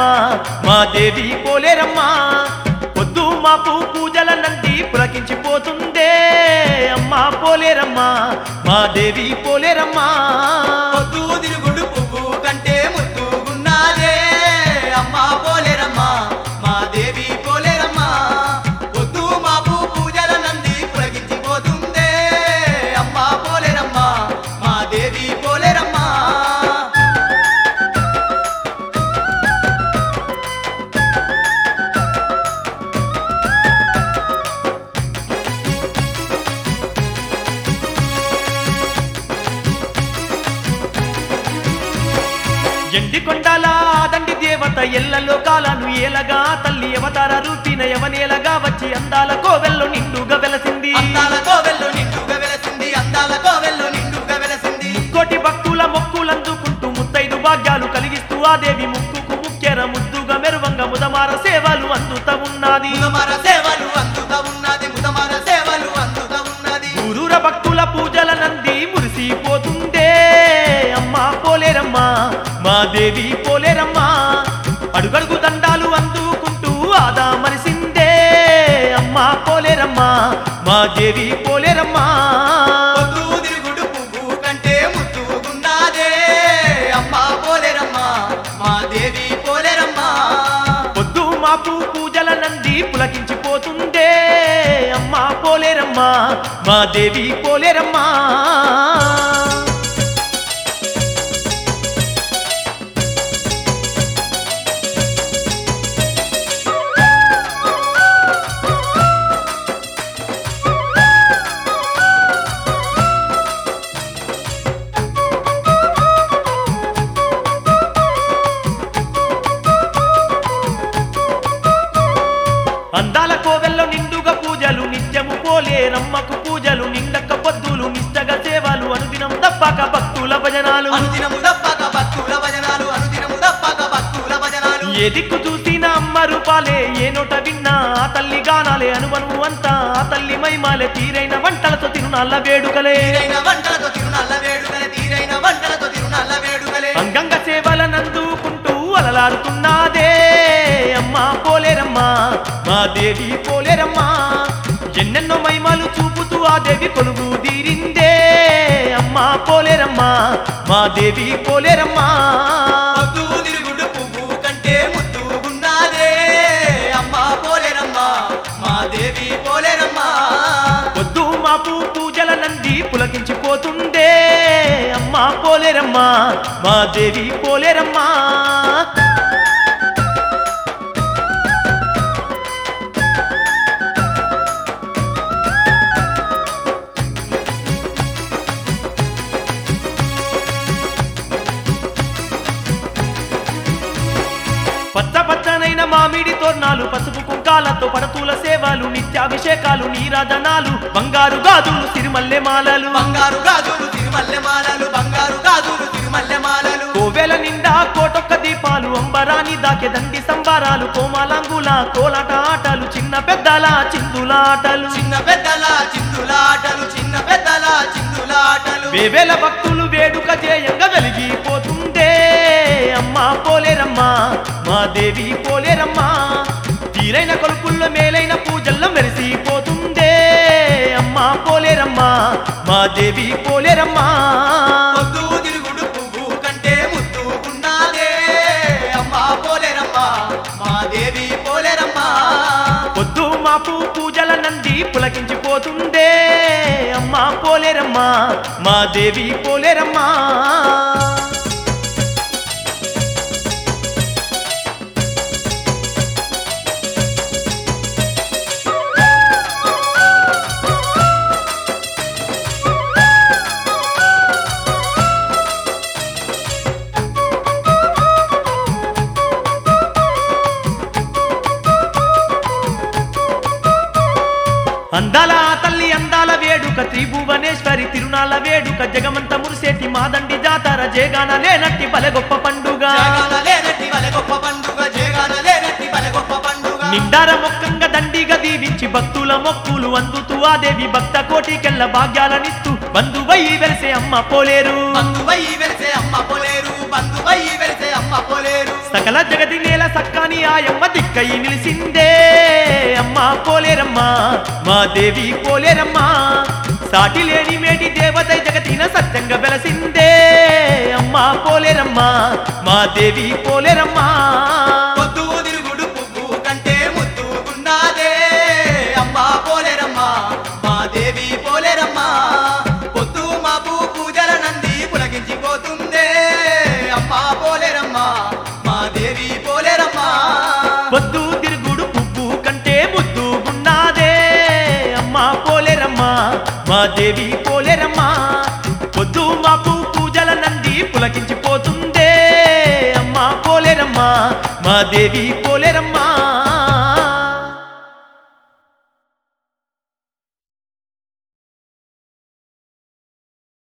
మా దేవి పోలేరమ్మా పొద్దు మాపు పూజల నంది పులకించిపోతుందే అమ్మా పోలేరమ్మా మా దేవి పోలేరమ్మా పొద్దు తిరుగుడు పువ్వు కంటే ముద్దుగున్నాదే అమ్మా పోలేరమ్మా మా దేవి పోలేరమ్మా పొద్దు మాపు పూజల నంది పులకించిపోతుందే అమ్మా పోలేరమ్మా మా దేవి పోలేరమ్మా ఎండి కొండాల దండి దేవత ఎల్ల లోకాలను ఏలగా తల్లి అవతార రూపిన యవనేలగా వచ్చి అందాల కోవెల్లో నిండుగా వెలసింది అందాల కోవెల్లో నిండుగా వెలసింది అందాల కోవెల్లో నిండుగా వెలసింది కోటి భక్తుల మొక్కులందుకుంటూ ముత్తైదు భాగ్యాలు కలిగిస్తూ ఆ దేవి ముక్కుకు ముక్కెర ముద్దుగా మెరువంగ ముదమార సేవలు అందుతా ఉన్నది ముదమార సేవలు అందుతా ఉన్నది ముదమార సేవలు అందుతా ఉన్నది ఊరూర భక్తుల పూజల నంది మురిసిపోతుందే అమ్మా పోలేరమ్మా మా దేవి పోలేరమ్మా అడుగడుగు దండాలు అందుకుంటూ ఆదా మరిసిందే అమ్మా పోలేరమ్మా మా దేవి పోలేరమ్మా పొద్దు తిరుగుడు పువ్వు కంటే ముద్దుగున్నాదే అమ్మా పోలేరమ్మా మా దేవి పోలేరమ్మా పొద్దు మాపు పూజల నంది పులకించిపోతుందే అమ్మా పోలేరమ్మా మా దేవి పోలేరమ్మా అందాల కోవెల్లో నిండుగా పూజలు నిత్యము పోలేరమ్మకు పూజలు నిండక్క పొద్దులు నిష్టగా సేవలు అనుదినం తప్పక భక్తుల భజనాలు అనుదినము తప్పక భక్తుల భజనాలు అనుదినము తప్పక భక్తుల భజనాలు ఏ దిక్కు చూసిన అమ్మ రూపాలే ఏ నోట విన్నా ఆ తల్లి గానాలే అనువను అంతా ఆ తల్లి మైమాలే తీరైన వంటలతో తిరునాళ్ళ వేడుకలే తీరైన వంటలతో తిరునాళ్ళ వేడుకలే తీరైన వంటలతో తిరునాళ్ళ వేడుకలే అంగంగ సేవలనందుకుంటూ అలలాడుతున్నదే అమ్మా పోలేరమ్మా మా దేవి పోలేరమ్మా ఎన్నెన్నో మహిమలు చూపుతూ ఆ దేవి కొలువు తీరిందే అమ్మా పోలేరమ్మా మా దేవి పోలేరమ్మా పొద్దు తిరుగుడు పువ్వు కంటే ముద్దుగున్నాదే అమ్మా పోలేరమ్మా మా దేవి పోలేరమ్మా పొద్దు మాపు పూజల నంది పులకించిపోతుందే అమ్మా పోలేరమ్మా మా దేవి పోలేరమ్మా పచ్చ పచ్చనైన మామిడి తోర్నాలు పసుపు కుంకాలతో పడతూల సేవలు నిత్యాభిషేకాలు నీరాజనాలు బంగారు గాజులు సిరిమల్లె మాలలు బంగారు గాజులు తిరుమల్లె మాలలు బంగారు గాజులు తిరుమల్లె మాలలు కోవెల నిండా కోటొక్క దీపాలు అంబరాని దాకె దండి సంబారాలు కోమాలంగుల కోలాట ఆటలు చిన్న పెద్దల చిందులాటలు చిన్న పెద్దల చిందులాటలు చిన్న పెద్దల చిందులాటలు వేవేల భక్తులు వేడుక చేయంగా వెలిగిపోతుందే అమ్మా పోలేరమ్మా మా దేవి పోలేరమ్మా తీరైన కొలుపుల్లో మేలైన పూజల్లో మెరిసిపోతుందే అమ్మా పోలేరమ్మా మా దేవి పోలేరమ్మా పొద్దు తిరుగుడు పువ్వు కంటే ముద్దుగున్నాదే అమ్మా పోలేరమ్మా మా దేవి పోలేరమ్మా పొద్దు మాపు పూజల నంది పులకించిపోతుందే అమ్మా పోలేరమ్మా మా దేవి పోలేరమ్మా అందాల తల్లి అందాల వేడుక త్రిభువనేశ్వరి తిరునాళ్ళ వేడుక జగమంత మురిసేటి మాదండి జాతర జేగాన లేనట్టి బలె గొప్ప పండుగ జగాన లేనట్టి వలె గొప్ప పండుగ జగాన లేనట్టి వలె గొప్ప పండుగ నిండార మొక్కంగా దండిగా దీవించి భక్తుల మొక్కులు అందుతూ ఆ దేవి భక్త కోటికెళ్ళ భాగ్యాలనిస్తూ బంధువై వెలిసే అమ్మ పోలేరు బంధువై వెలిసే అమ్మ పోలేరు బంధువై వెలిసే అమ్మ పోలేరు సకల జగతి నేల సక్కాని ఆయమ్మ దిక్కై నిలిసిందే అమ్మ పోలేరమ్మ మా దేవి పోలేరమ్మ సాటి లేని మేటి దేవత జగతిన సత్యంగా వెలసిందే అమ్మ పోలేరమ్మ మా దేవి పోలేరమ్మ పొద్దు తిరుగుడు పువ్వు కంటే ముద్దుగున్నాదే అమ్మ పోలేరమ్మ మా దేవి పోలేరమ్మ పొద్దు మాపు పూజల నంది పులకించిపోతుందే అమ్మ పోలేరమ్మ మా దేవి పోలేరమ్మ పొద్దు తిరుగుడు పువ్వు కంటే ముద్దు ఉన్నదే అమ్మ పోలేరమ్మ మా దేవి పోలేరమ్మ పొద్దు మాపు పూజల నంది పులకించిపోతుందే అమ్మ పోలేరమ్మ మా దేవి పోలేరమ్మ